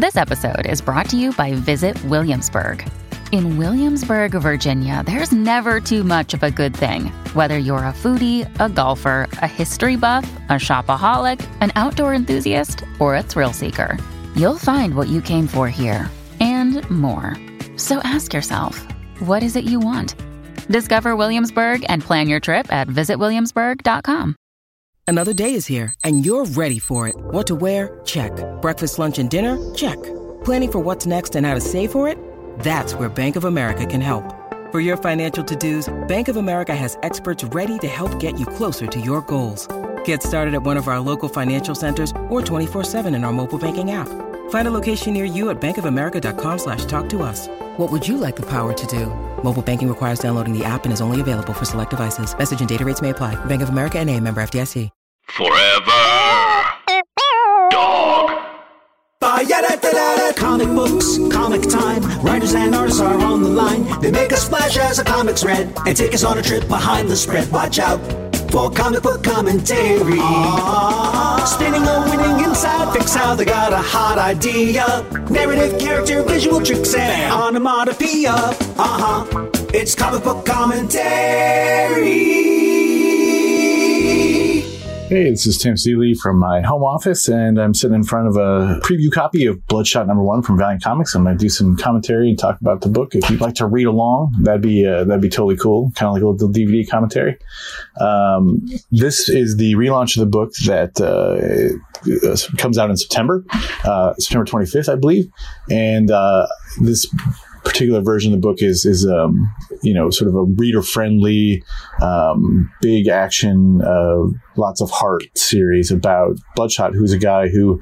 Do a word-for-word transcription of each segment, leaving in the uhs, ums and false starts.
This episode is brought to you by Visit Williamsburg. In Williamsburg, Virginia, there's never too much of a good thing. Whether you're a foodie, a golfer, a history buff, a shopaholic, an outdoor enthusiast, or a thrill seeker, you'll find what you came for here and more. So ask yourself, what is it you want? Discover Williamsburg and plan your trip at visit williamsburg dot com. Another day is here, and you're ready for it. What to wear? Check. Breakfast, lunch, and dinner? Check. Planning for what's next and how to save for it? That's where Bank of America can help. For your financial to-dos, Bank of America has experts ready to help get you closer to your goals. Get started at one of our local financial centers or twenty-four seven in our mobile banking app. Find a location near you at bankofamerica.com slash talk to us. What would you like the power to do? Mobile banking requires downloading the app and is only available for select devices. Message and data rates may apply. Bank of America N A, member F D I C. Forever. Dog. Comic books, comic time. Writers and artists are on the line. They make a splash as the comics read and take us on a trip behind the spread. Watch out for comic book commentary. Ah, spinning a winning inside, fix how they got a hot idea. Narrative, character, visual tricks, and onomatopoeia. Uh-huh, it's comic book commentary. Hey, this is Tim Seeley from my home office, and I'm sitting in front of a preview copy of Bloodshot number one from Valiant Comics. I'm going to do some commentary and talk about the book. If you'd like to read along, that'd be uh, that'd be totally cool, kind of like a little D V D commentary. Um, this is the relaunch of the book that uh, comes out in September, uh, September twenty-fifth, I believe, and uh, this particular version of the book is is um you know sort of a reader friendly um big action uh lots of heart series about Bloodshot, who's a guy who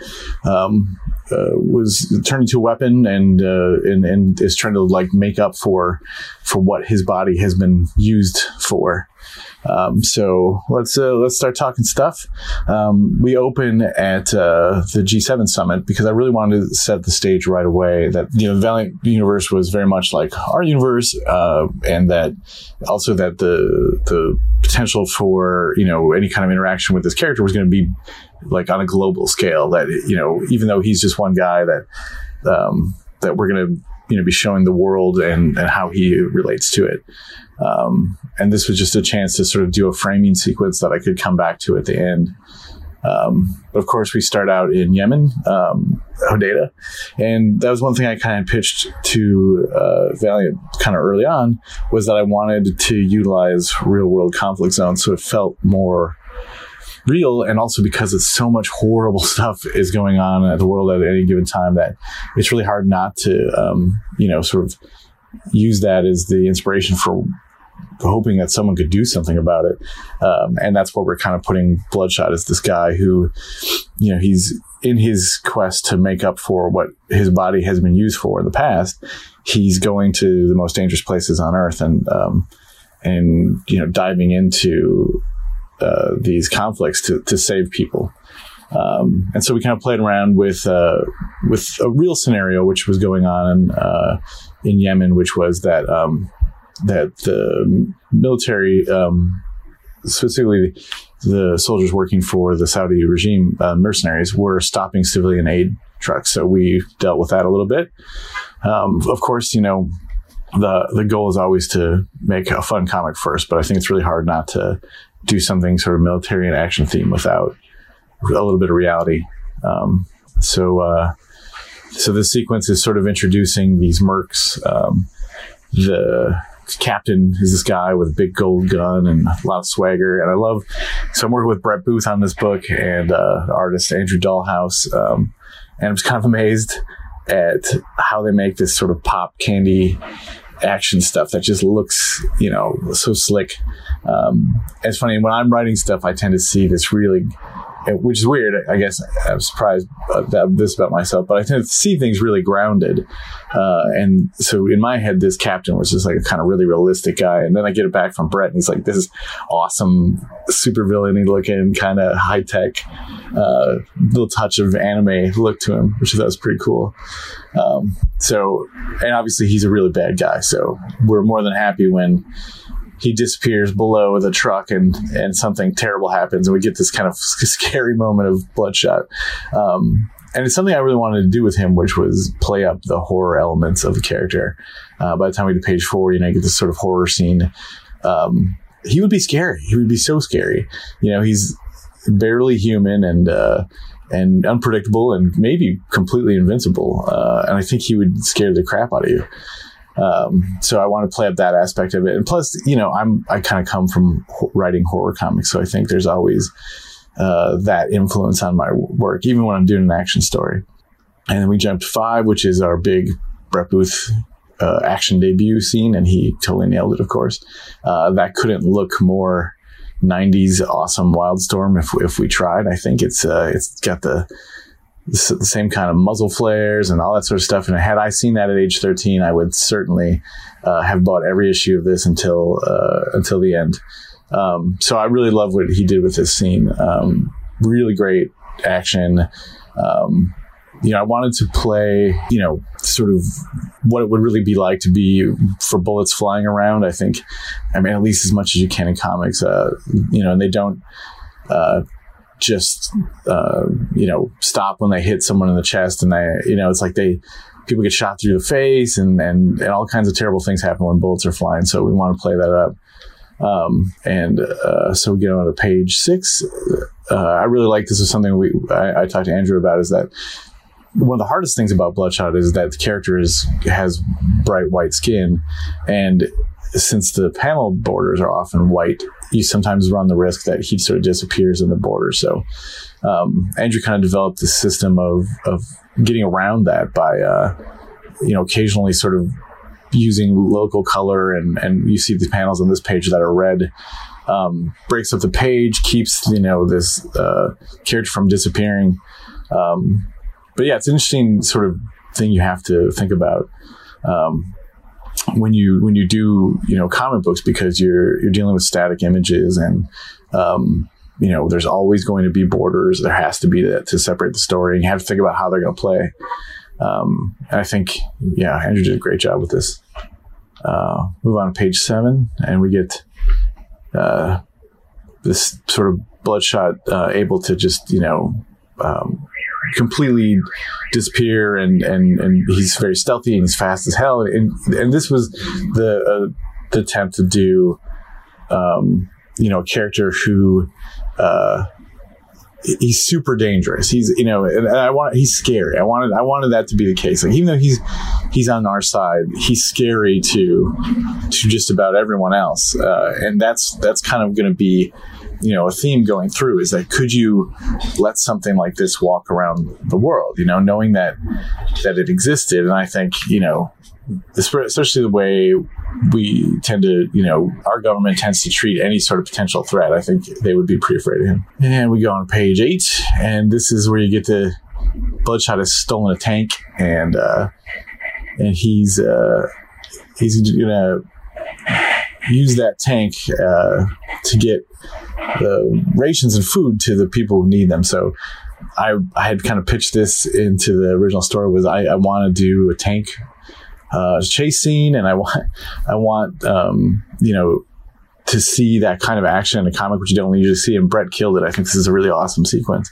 um uh, was turned into a weapon and uh and and is trying to like make up for for what his body has been used for. Um, so let's uh, let's start talking stuff. Um, we open at uh, the G seven summit because I really wanted to set the stage right away that, you know, the Valiant universe was very much like our universe, uh, and that also that the the potential for, you know, any kind of interaction with this character was going to be like on a global scale. That, you know, even though he's just one guy, that um, that we're going to, you know, be showing the world and, and how he relates to it. Um, and this was just a chance to sort of do a framing sequence that I could come back to at the end. Um, but of course, we start out in Yemen, um, Hodeidah. And that was one thing I kind of pitched to uh, Valiant kind of early on, was that I wanted to utilize real world conflict zones so it felt more real, and also because it's so much horrible stuff is going on in the world at any given time that it's really hard not to, um, you know, sort of use that as the inspiration for hoping that someone could do something about it. Um, and that's where we're kind of putting Bloodshot as this guy who, you know, he's in his quest to make up for what his body has been used for in the past. He's going to the most dangerous places on Earth and, um, and, you know, diving into uh, these conflicts to, to save people. Um, and so we kind of played around with, uh, with a real scenario, which was going on, uh, in Yemen, which was that, um, that the military, um, specifically the soldiers working for the Saudi regime, uh, mercenaries, were stopping civilian aid trucks. So we dealt with that a little bit. Um, of course, you know, the, the goal is always to make a fun comic first, but I think it's really hard not to do something sort of military and action theme without a little bit of reality. Um, so, uh, so this sequence is sort of introducing these mercs. Um, the captain is this guy with a big gold gun and a lot of swagger. And I love, so I'm working with Brett Booth on this book and, uh, the artist Andrew Dahlhaus. Um, and I'm just kind of amazed at how they make this sort of pop candy action stuff that just looks, you know, so slick. Um, it's funny, when I'm writing stuff, I tend to see this really, which is weird. I guess I'm surprised about this about myself, but I tend to see things really grounded. Uh, and so in my head, this captain was just like a kind of really realistic guy. And then I get it back from Brett and he's like, this is awesome, super villainy looking, kind of high tech, uh, little touch of anime look to him, which I thought was pretty cool. Um, so, and obviously he's a really bad guy. So we're more than happy when he disappears below the truck and, and something terrible happens and we get this kind of scary moment of Bloodshot. Um, and it's something I really wanted to do with him, which was play up the horror elements of the character. Uh, by the time we get to page four, you know, you get this sort of horror scene. Um, he would be scary. He would be so scary. You know, he's barely human and uh, and unpredictable and maybe completely invincible. Uh, and I think he would scare the crap out of you. Um, so I want to play up that aspect of it. And plus, you know, I'm I kind of come from writing horror comics, so I think there's always uh, that influence on my work, even when I'm doing an action story. And then we jump to five, which is our big Brett Booth uh, action debut scene, and he totally nailed it, of course. Uh, that couldn't look more nineties awesome Wildstorm if if we tried. I think it's uh, it's got the the same kind of muzzle flares and all that sort of stuff. And had I seen that at age thirteen, I would certainly uh, have bought every issue of this until uh, until the end. Um, so I really love what he did with this scene. Um, really great action. Um, you know, I wanted to play, you know, sort of what it would really be like to be for bullets flying around. I think, I mean, at least as much as you can in comics, uh, you know, and they don't uh, just, uh, you know, stop when they hit someone in the chest, and they, you know, it's like they, people get shot through the face, and, and, and all kinds of terrible things happen when bullets are flying. So we want to play that up. Um, and, uh, so we get on to page six. Uh, I really like, this is something we, I, I talked to Andrew about, is that one of the hardest things about Bloodshot is that the character is, has bright white skin. And since the panel borders are often white, you sometimes run the risk that he sort of disappears in the border. So, um, Andrew kind of developed this system of, of getting around that by, uh, you know, occasionally sort of using local color, and, and you see the panels on this page that are red, um, breaks up the page, keeps, you know, this, uh, character from disappearing. Um, but yeah, it's an interesting sort of thing you have to think about, um, when you, when you do, you know, comic books, because you're, you're dealing with static images, and, um, you know, there's always going to be borders. There has to be that to separate the story, and you have to think about how they're going to play. Um, and I think, yeah, Andrew did a great job with this. Uh, move on to page seven, and we get, uh, this sort of Bloodshot, uh, able to just, you know, um, completely disappear, and, and, and he's very stealthy, and he's fast as hell. And, and this was the, uh, the attempt to do, um, you know, a character who, uh, he's super dangerous. He's, you know, and I want, he's scary. I wanted, I wanted that to be the case. Like, even though he's, he's on our side, he's scary to, to just about everyone else. Uh, and that's, that's kind of going to be, you know, a theme going through, is that could you let something like this walk around the world, you know, knowing that, that it existed. And I think, you know, especially the way we tend to, you know, our government tends to treat any sort of potential threat, I think they would be pretty afraid of him. And we go on page eight, and this is where you get the Bloodshot has stolen a tank, and, uh, and he's, uh, he's gonna use that tank, uh, to get the rations and food to the people who need them. So I, I had kind of pitched this into the original story, was I, I want to do a tank uh, chase scene, and I want, I want, um, you know, to see that kind of action in a comic, which you don't usually see. And Brett killed it. I think this is a really awesome sequence.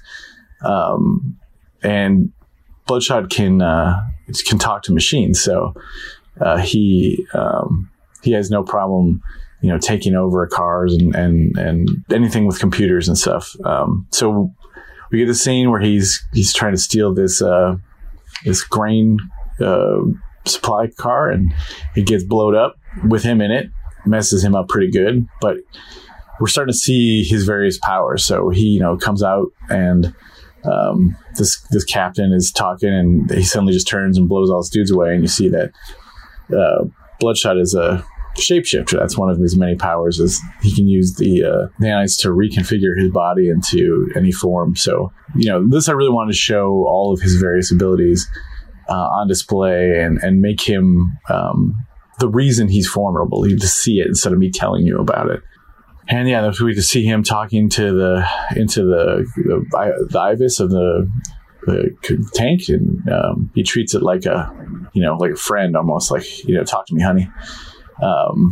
Um, and Bloodshot can, uh, can talk to machines. So, uh, he, um, he has no problem, you know, taking over cars and, and, and anything with computers and stuff. Um, so we get the scene where he's, he's trying to steal this, uh, this grain, uh, supply car, and it gets blowed up with him in it, messes him up pretty good. But we're starting to see his various powers. So he, you know, comes out, and um, this this captain is talking, and he suddenly just turns and blows all his dudes away. And you see that uh, Bloodshot is a shapeshifter. That's one of his many powers, is he can use the uh, nanites to reconfigure his body into any form. So, you know, this I really wanted to show all of his various abilities Uh, on display, and, and make him um, the reason he's formidable. You to see it instead of me telling you about it. And yeah, we to see him talking to the into the the, the Ibis of the, the tank, and um, he treats it like a, you know, like a friend almost. Like, you know, talk to me, honey. Um,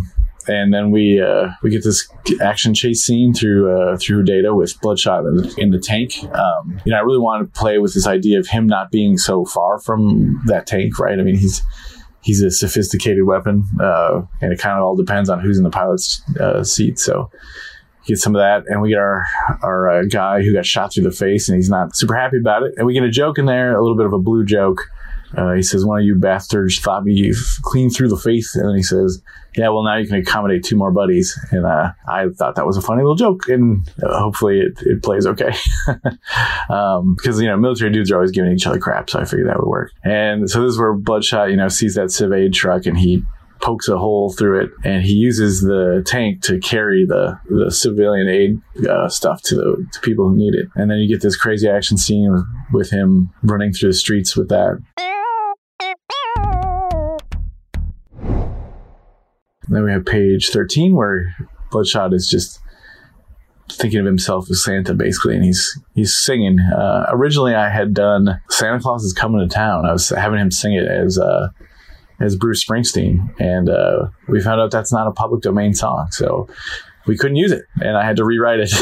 and then we uh, we get this action chase scene through uh, through Data with Bloodshot in the, in the tank. Um, you know, I really wanted to play with this idea of him not being so far from that tank, right? I mean, he's he's a sophisticated weapon, uh, and it kind of all depends on who's in the pilot's uh, seat. So get some of that, and we get our our uh, guy who got shot through the face, and he's not super happy about it. And we get a joke in there, a little bit of a blue joke. Uh, he says, "One of you bastards thought me clean through the face," and then he says, "Yeah, well, now you can accommodate two more buddies." And uh, I thought that was a funny little joke, and uh, hopefully it, it plays okay. um, because, you know, military dudes are always giving each other crap, so I figured that would work. And so this is where Bloodshot, you know, sees that Civ Aid truck, and he pokes a hole through it, and he uses the tank to carry the, the civilian aid uh, stuff to the to people who need it. And then you get this crazy action scene with, with him running through the streets with that. Then we have page thirteen, where Bloodshot is just thinking of himself as Santa, basically, and he's he's singing. Uh, originally, I had done Santa Claus is Coming to Town. I was having him sing it as uh, as Bruce Springsteen, and uh, we found out that's not a public domain song, so we couldn't use it, and I had to rewrite it.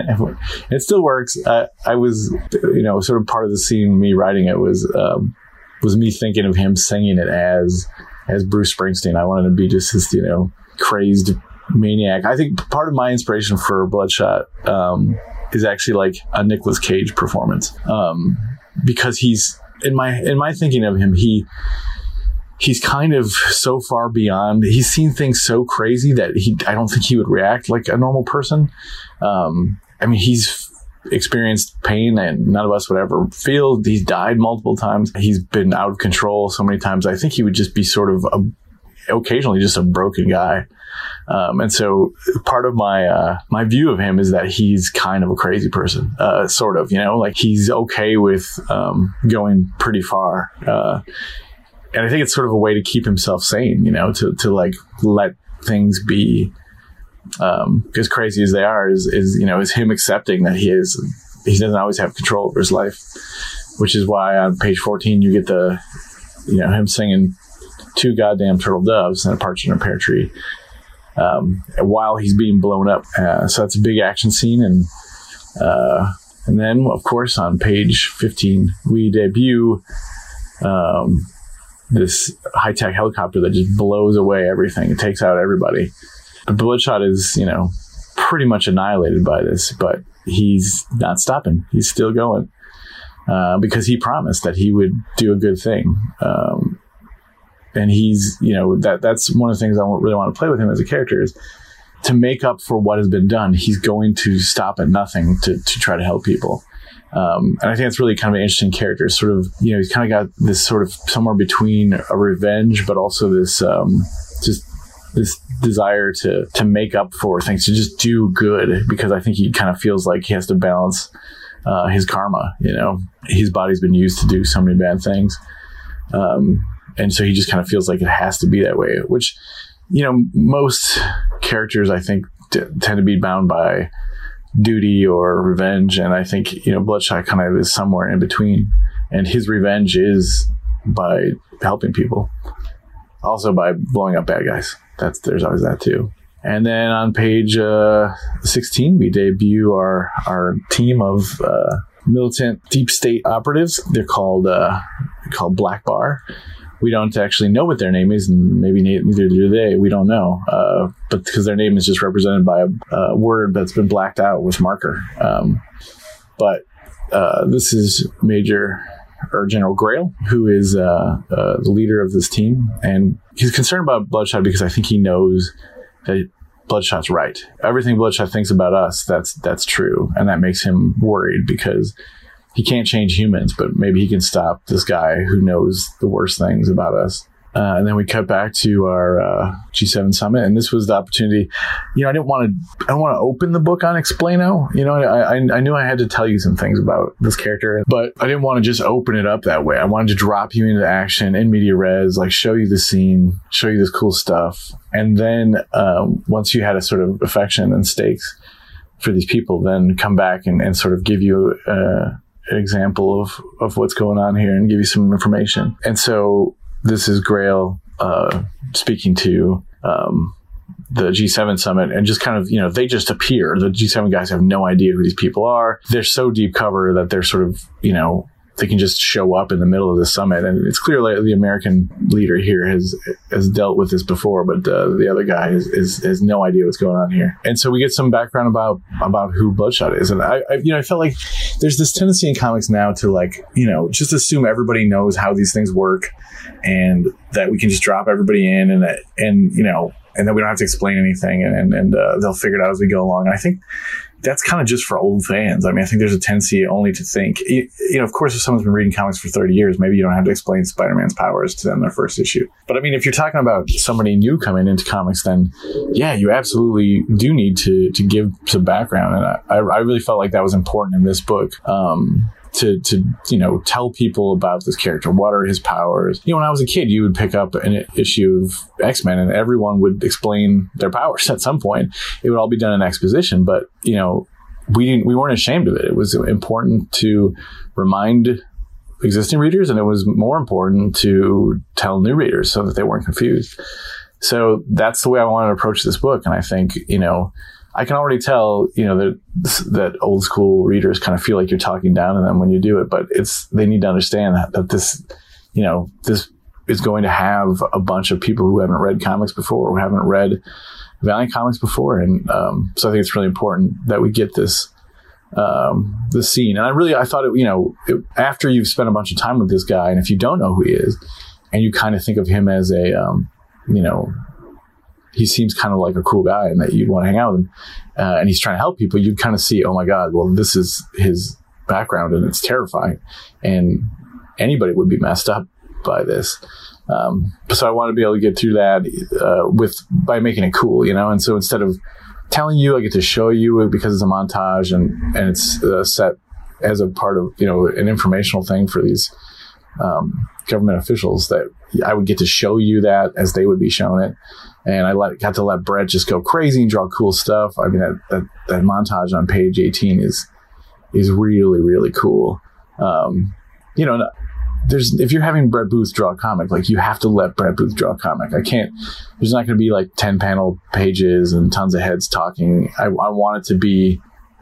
It still works. Uh, I was, you know, sort of part of the scene. Me writing it was um, was me thinking of him singing it as. as Bruce Springsteen. I wanted to be just this, you know, crazed maniac. I think part of my inspiration for Bloodshot um, is actually like a Nicolas Cage performance, um, because he's in my in my thinking of him, he he's kind of so far beyond. He's seen things so crazy that he I don't think he would react like a normal person. Um, I mean, he's experienced pain that none of us would ever feel. He's died multiple times. He's been out of control so many times. I think he would just be sort of a, occasionally just a broken guy. Um, and so part of my uh, my view of him is that he's kind of a crazy person, uh, sort of, you know, like he's okay with um, going pretty far. Uh, and I think it's sort of a way to keep himself sane, you know, to, to like let things be. Um, as crazy as they are, is, is, you know, is him accepting that he is, he doesn't always have control over his life, which is why on page fourteen, you get the, you know, him singing two goddamn turtle doves and a partridge in a pear tree, um, while he's being blown up. Uh, so that's a big action scene. And, uh, and then of course on page fifteen, we debut, um, this high-tech helicopter that just blows away everything. It takes out everybody. Bloodshot is, you know, pretty much annihilated by this, but he's not stopping. He's still going uh, because he promised that he would do a good thing. Um, and he's, you know, that that's one of the things I really want to play with him as a character is to make up for what has been done. He's going to stop at nothing to, to try to help people. Um, and I think it's really kind of an interesting character. Sort of, you know, he's kind of got this sort of somewhere between a revenge, but also this um, just this desire to to make up for things, to just do good, because I think he kind of feels like he has to balance uh, his karma. You know, his body's been used to do so many bad things, um, and so he just kind of feels like it has to be that way. Which, you know, most characters I think t- tend to be bound by duty or revenge, and I think, you know, Bloodshot kind of is somewhere in between, and his revenge is by helping people, also by blowing up bad guys. That's there's always that too. And then on page uh, sixteen, we debut our our team of uh, militant deep state operatives. They're called uh, they're called Black Bar. We don't actually know what their name is, and maybe neither do they. We don't know, uh, but because their name is just represented by a, a word that's been blacked out with marker. Um, but uh, this is Major or General Grail, who is uh, uh, the leader of this team, and he's concerned about Bloodshot because I think he knows that Bloodshot's right. Everything Bloodshot thinks about us, that's that's true, and that makes him worried because he can't change humans, but maybe he can stop this guy who knows the worst things about us. Uh, and then we cut back to our uh, G seven summit, and this was the opportunity. You know, I didn't want to. I don't want to open the book on Explaino. You know, I, I I knew I had to tell you some things about this character, but I didn't want to just open it up that way. I wanted to drop you into action in media res, like show you the scene, show you this cool stuff, and then um, once you had a sort of affection and stakes for these people, then come back and, and sort of give you uh, an example of of what's going on here and give you some information. And so this is Grail uh, speaking to um, the G seven summit and just kind of, you know, they just appear. The G seven guys have no idea who these people are. They're so deep cover that they're sort of, you know, they can just show up in the middle of the summit. And it's clear that the American leader here has has dealt with this before, but uh, the other guy is, is has no idea what's going on here. And so we get some background about about who Bloodshot is. And I, I you know, I felt like there's this tendency in comics now to, like, you know, just assume everybody knows how these things work and that we can just drop everybody in and that, and, you know, and then we don't have to explain anything and, and, and uh, they'll figure it out as we go along. And I think that's kind of just for old fans. I mean, I think there's a tendency only to think, you, you know, of course, if someone's been reading comics for thirty years, maybe you don't have to explain Spider-Man's powers to them in their first issue. But I mean, if you're talking about somebody new coming into comics, then yeah, you absolutely do need to to give some background. And I, I really felt like that was important in this book. Um, to, to, you know, tell people about this character. What are his powers? You know, when I was a kid, you would pick up an issue of X-Men and everyone would explain their powers at some point. It would all be done in exposition, but, you know, we didn't, we weren't ashamed of it. It was important to remind existing readers, and it was more important to tell new readers so that they weren't confused. So that's the way I wanted to approach this book. And I think, you know, I can already tell, you know, that that old school readers kind of feel like you're talking down to them when you do it, but it's, they need to understand that, that this, you know, this is going to have a bunch of people who haven't read comics before, who haven't read Valiant comics before. And um, so I think it's really important that we get this, um, this scene. And I really, I thought it, you know, it, after you've spent a bunch of time with this guy, and if you don't know who he is, and you kind of think of him as a, um, you know, he seems kind of like a cool guy and that you'd want to hang out with him, uh, and he's trying to help people, you'd kind of see, oh my God, well, this is his background and it's terrifying. And anybody would be messed up by this. Um, so I want to be able to get through that uh, with by making it cool, you know? And so instead of telling you, I get to show you because it's a montage and, and it's uh, set as a part of, you know, an informational thing for these um, government officials, that I would get to show you that as they would be shown it. And I let, got to let Brett just go crazy and draw cool stuff. I mean, that, that, that montage on page eighteen is is really, really cool. Um, you know, there's if you're having Brett Booth draw a comic, like, you have to let Brett Booth draw a comic. I can't, there's not going to be like ten panel pages and tons of heads talking. I, I want it to be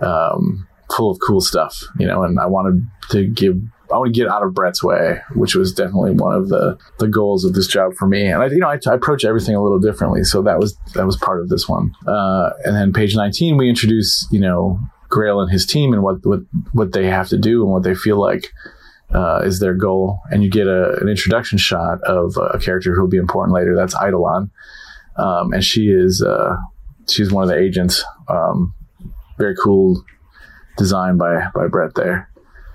um, full of cool stuff, you know, and I wanted to give, I want to get out of Brett's way, which was definitely one of the, the goals of this job for me. And I, you know, I, I approach everything a little differently. So that was, that was part of this one. Uh, and then page nineteen, we introduce, you know, Grail and his team and what, what, what they have to do and what they feel like, uh, is their goal. And you get a, an introduction shot of a character who will be important later. That's Eidolon. Um, and she is, uh, she's one of the agents. Um, very cool design by, by Brett there.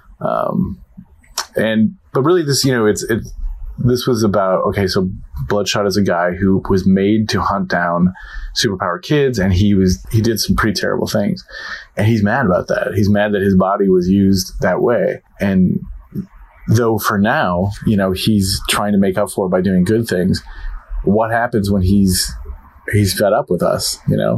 Um, And, but really this, you know, it's, it, this was about, okay, so Bloodshot is a guy who was made to hunt down superpowered kids, and he was, he did some pretty terrible things, and he's mad about that. He's mad that his body was used that way. And though for now, you know, he's trying to make up for it by doing good things, what happens when he's, he's fed up with us, you know?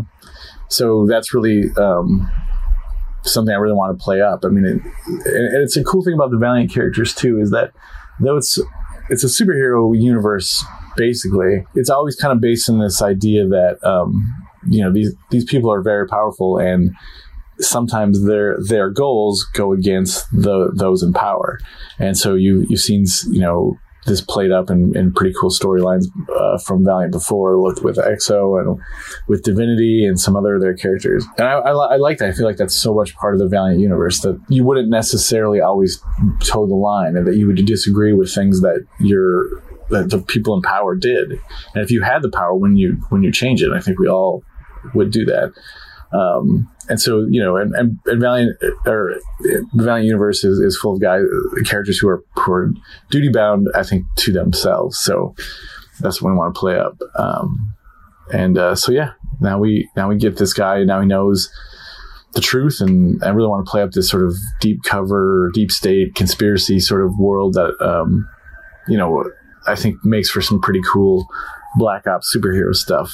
So that's really, um, something I really want to play up. I mean, it, and it's a cool thing about the Valiant characters too, is that though it's it's a superhero universe, basically, it's always kind of based on this idea that um, you know, these these people are very powerful, and sometimes their their goals go against the those in power. And so you you've seen, you know, this played up in, in pretty cool storylines uh, from Valiant before, with with X O and with Divinity and some other of their characters. And I, I, I like that. I feel like that's so much part of the Valiant universe that you wouldn't necessarily always toe the line, and that you would disagree with things that you're that the people in power did. And if you had the power, when you when you change it, I think we all would do that. Um, and so, you know, and, and, and Valiant, or the Valiant universe is, is full of guys, characters who are, who are duty bound, I think, to themselves. So that's what we want to play up. Um, and, uh, so yeah, now we, now we get this guy, now he knows the truth. And I really want to play up this sort of deep cover, deep state conspiracy sort of world that, um, you know, I think makes for some pretty cool Black Ops superhero stuff.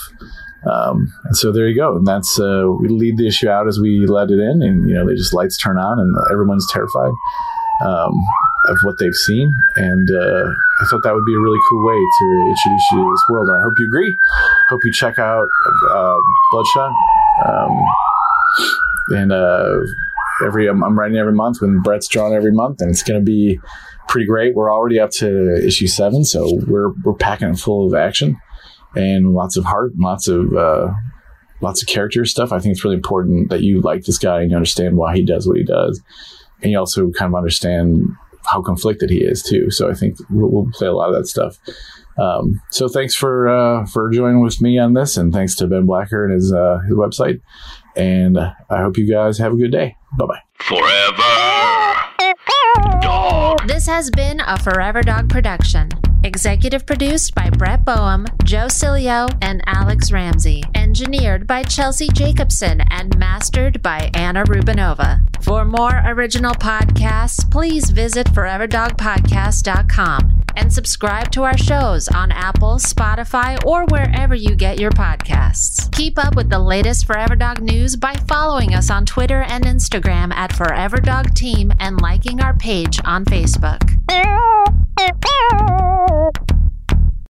Um, and so there you go. And that's, uh, we lead the issue out as we let it in, and, you know, they just lights turn on and everyone's terrified. Um, of what they've seen, and uh, I thought that would be a really cool way to introduce you to this world. And I hope you agree. Hope you check out uh, Bloodshot. Um, and uh, every I'm, I'm writing every month when Brett's drawing every month, and it's going to be pretty great. We're already up to issue seven, so we're we're packing it full of action and lots of heart, and lots of uh, lots of character stuff. I think it's really important that you like this guy and you understand why he does what he does, and you also kind of understand how conflicted he is too. So I think we'll, we'll play a lot of that stuff. Um, so thanks for uh, for joining with me on this, and thanks to Ben Blacker and his uh, his website. And I hope you guys have a good day. Bye bye. Forever Dog. This has been a Forever Dog production. Executive produced by Brett Boehm, Joe Cilio, and Alex Ramsey. Engineered by Chelsea Jacobson and mastered by Anna Rubinova. For more original podcasts, please visit forever dog podcast dot com and subscribe to our shows on Apple, Spotify, or wherever you get your podcasts. Keep up with the latest Forever Dog news by following us on Twitter and Instagram at Forever Dog Team and liking our page on Facebook.